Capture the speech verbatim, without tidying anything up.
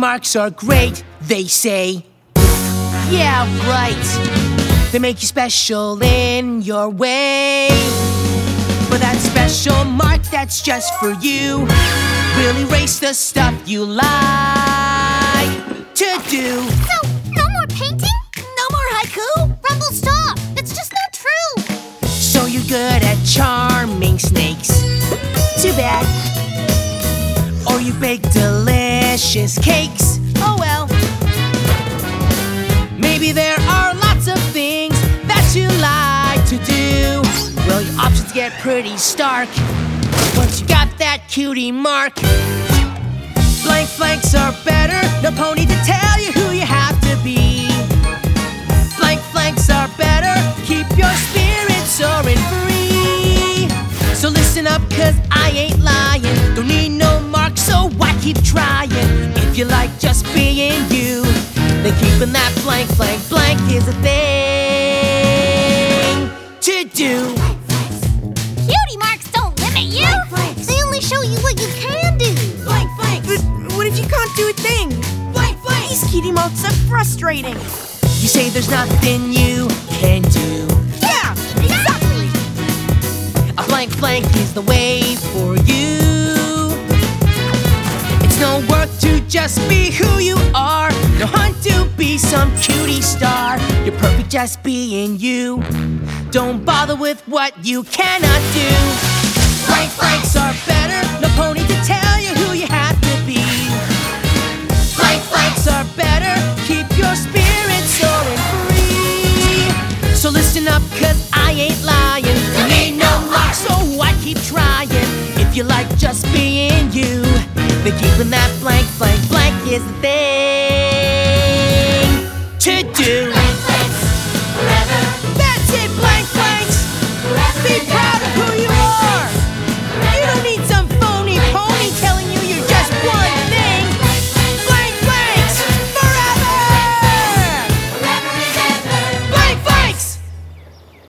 marks are great, they say. Yeah, right. They make you special in your way. But that special mark that's just for you will erase the stuff you like to do. So, no more painting? No more haiku? Rumble, stop! That's just not true! So you're good at charming snakes. Too bad. Or you bake delicious cakes. Oh well. Maybe there are lots of things that you like to do. Well, your options get pretty stark once you got that cutie mark. Blank flanks are better, no pony to tell you who you have to be. Blank flanks are better, keep your spirit soaring free. So listen up, cause I ain't lying. Don't need no mark, so why keep trying? If you like just being you, then keeping that blank flank blank is a thing to do. Cutie marks don't limit you! They only show you what you can do! Blank blanks! But what if you can't do a thing? Blank blanks! These cutie marks are frustrating! You say there's nothing you can do. Yeah, exactly! A blank flank is the way for you. It's no work to just be who you are. No hunt to be some cutie star. You're perfect just being you. Don't bother with what you cannot do. Blank flanks are better, no pony to tell you who you have to be. Blank flanks are better, keep your spirit soaring free. So listen up, cause I ain't lying. You ain't no mark, so I keep trying. If you like just being you, then keeping that blank, blank, blank is the thing.